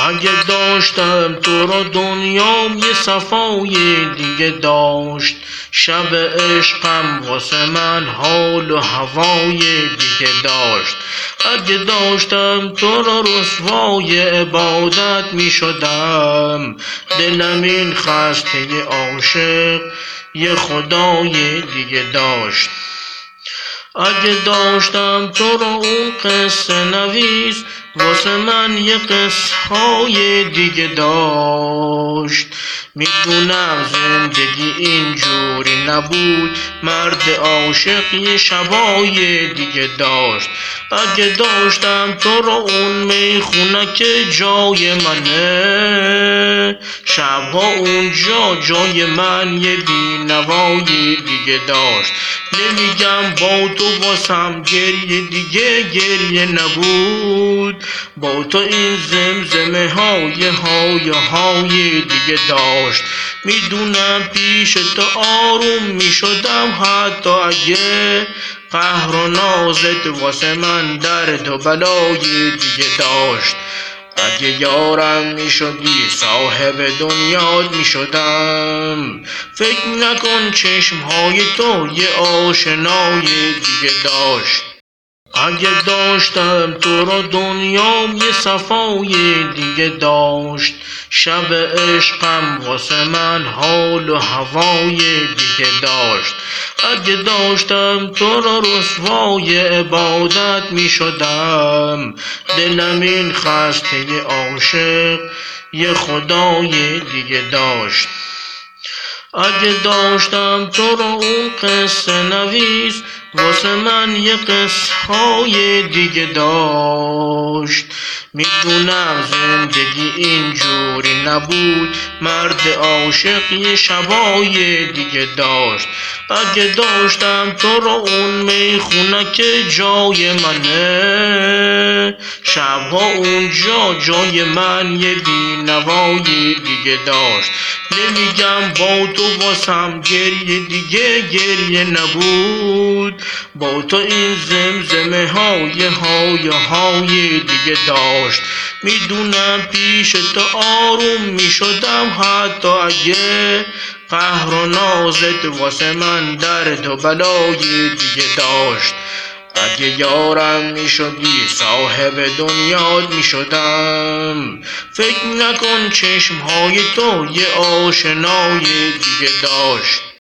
اگه داشتم تو را دنیام یه صفای دیگه داشت. شب عشقم واسه من حال و هوای دیگه داشت. اگه داشتم تو را رسوای عبادت می شدم. دلم این خسته عاشق یه خدای دیگه داشت. اگه داشتم تو را اون قصه نویس واسه من یه قصه های دیگه داشت. میدونم زندگی اینجوری نبود، مرد عاشق یه شبای دیگه داشت. اگه داشتم تو را اون میخونه که جای منه، شبها اونجا جای من یه بینوای دیگه داشت. نمیگم با تو واسم گریه دیگه گریه نبود، با تو این زمزمه های دیگه داشت. میدونم پیش تو آروم میشدم حتی اگه قهر و نازت واسه من درد و بلای دیگه داشت. اگه یارم میشدی صاحب دنیات میشدم، فکر نکن چشمهای تو یه آشنای دیگه داشت. اگه داشتم تو را دنیام یه صفای دیگه داشت. شب عشقم واسه من حال و هوای دیگه داشت. اگه داشتم تو را رسوای عبادت می شدم. دلم این خسته عاشق یه خدای دیگه داشت. اگه داشتم تو را اون قصه نویس واسه من یه قصه های دیگه داشت. میدونم زندگی اینجوری نبود، مرد عاشق یه شبای دیگه داشت. اگه داشتم تو را اون میخونه که جای منه، شبها اونجا جای من یه بینوای دیگه داشت. نمیگم با تو واسم گریه دیگه گریه نبود، با تو این زمزمه های دیگه داشت. میدونم پیش تو آروم میشدم حتی اگه قهر و نازت واسه من درد و بلای دیگه داشت. اگه یارم میشدی صاحب دنیات میشدم، فکر نکن چشمهای تو یه آشنای دیگه داشت.